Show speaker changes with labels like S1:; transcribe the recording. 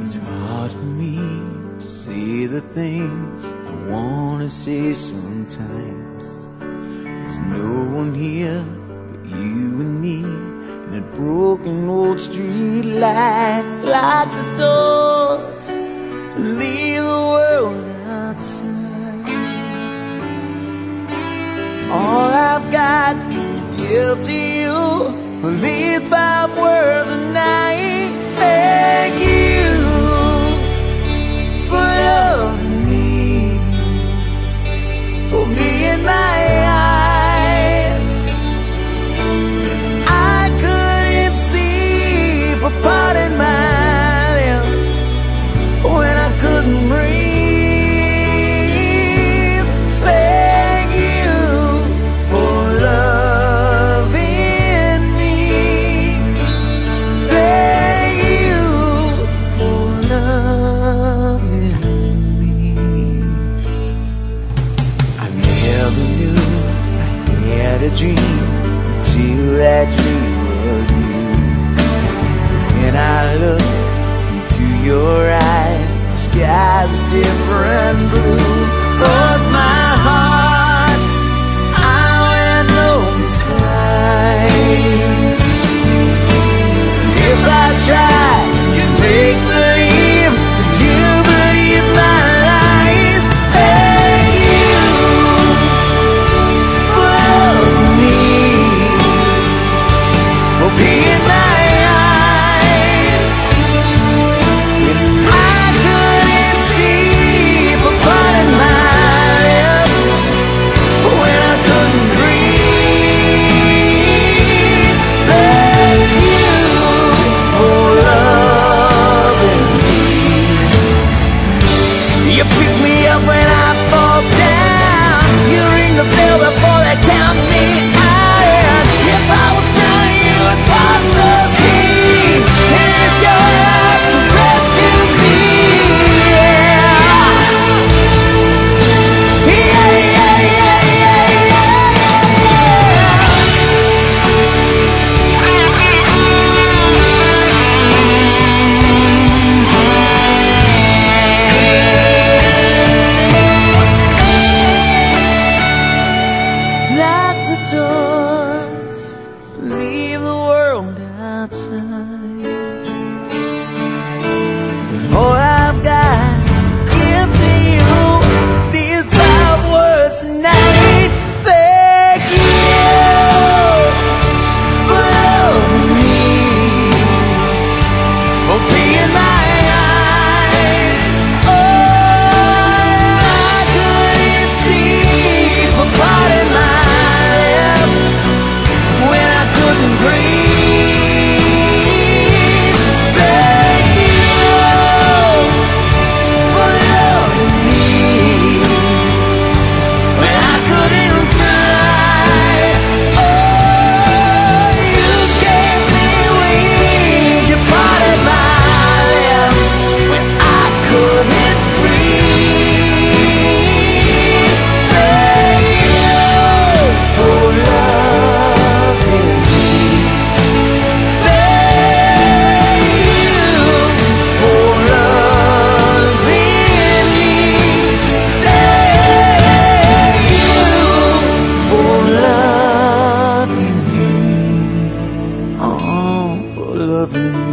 S1: It's hard for me to say the things I wanna say sometimes. There's no one here but you and me, and that broken old street light. Lock the doors and leave the world outside. All I've got to give to you are these 5 words a night. Thank you for loving me, for being my eyes. I couldn't see, for parting my lips when I couldn't breathe. Thank you for loving me. Thank you for loving me. I never knew I had a dream until that dream was you. When I look into your eyes, the skies are different blue. 'Cause my heart, I went open skies. If I tried to make believe that you believe my lies. Thank you for loving me, for being my eyes. I couldn't see, for parting my lips when I couldn't breathe. Thank you for loving me. You pick me up when I fall down. You ring the bell before they count me out. If I was drowning, you would part the sea and risk your life to rescue me. Yeah, yeah, yeah, yeah, yeah, lock the doors, leave the world outside. All I've got to give to you, these 5 words tonight. Thank you for loving me, for being my eyes. Oh, I couldn't see, for parting my lips when I couldn't breathe. Thank you for loving me when I couldn't fly. Oh, you gave me wings, you parted my lips when I couldn't breathe. Thank you for loving me. Thank you for loving me. Thank you for loving me. Oh, for loving me.